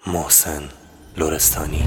محسن لرستانی.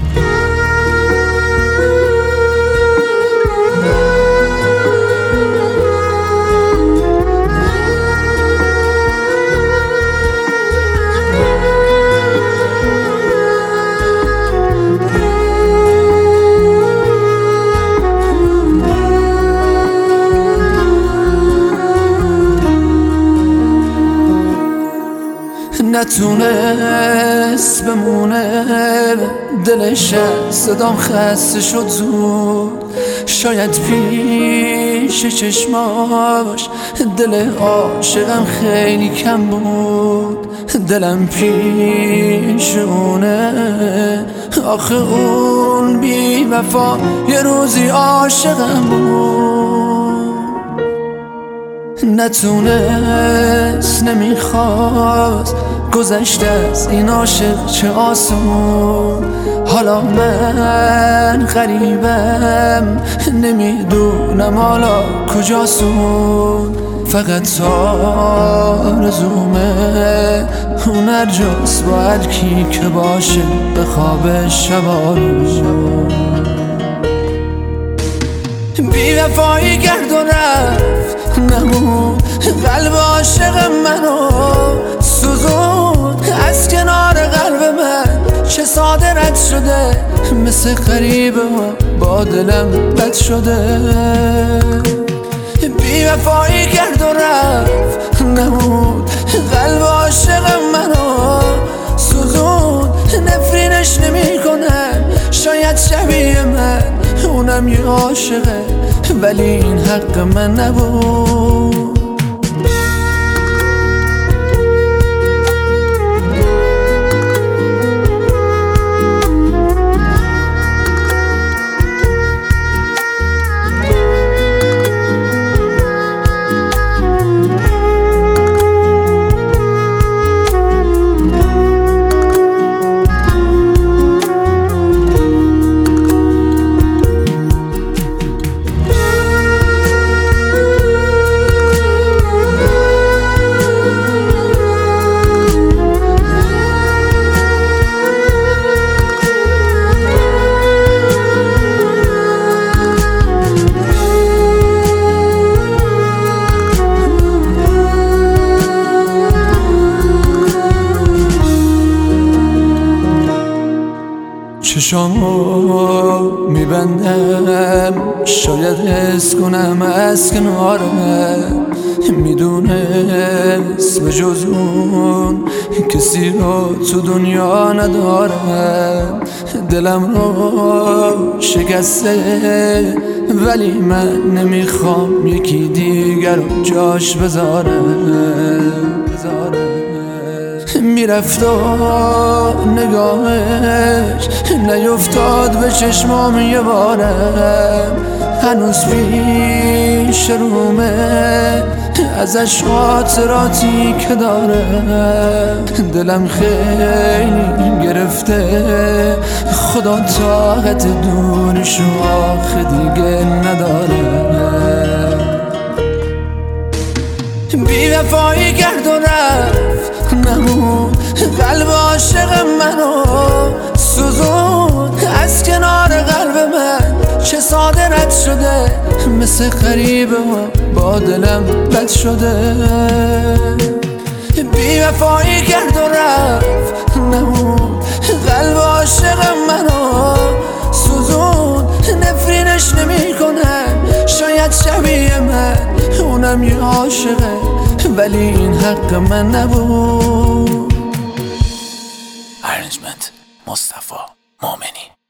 نتونست بمونه دلش، صدام خسته شد زود. شاید پیش چشماش دل عاشقم خیلی کم بود. دلم پیشونه، آخه اون بی وفا یه روزی عاشقم بود. نتونست، نمیخواست گذشته از این عاشق چه آسون. حالا من غریبم، نمیدونم حالا کجاسون. فقط آرزومه اون هر جاست با هر کی که باشه به خواب شبارون. بی وفایی کرد و رفت، نمون قلب عاشق منو سوزون. از کنار قلب من چه ساده رد شده، مثل غریبه با دلم بد شده. بی وفایی کرد و رفت، نمون قلب عاشق منو سوزون. نفرینش نمی کنم، شاید شبیه من اونم یه عاشقه، ولی این حق من نبود. چشامو میبندم، شاید حس کنم از کنارم. میدونست به جز اون کسی رو تو دنیا ندارم. دلم رو شکسته، ولی من نمیخوام یکی دیگر رو جاش بذارم. میرفت و نگاهش نیفتاد به چشمام یه بارم. هنوز پیش رومه ازش خاطراتی که دارم. دلم خیلی گرفته، خدا طاقت دورشو آخه دیگه ندارم. بی وفایی کرد و رفت، نمون قلب عاشق منو سوزون. از کنار قلب من چه ساده رد شده، مثل غریبه با دلم بد شده. بی وفایی کرد و رفت، نمون قلب عاشق منو سوزون. نفرینش نمی کنم، شاید شبیه من اونم یه عاشقه، ولی این حق من نبود. ارنجمنت مصطفی مومنی.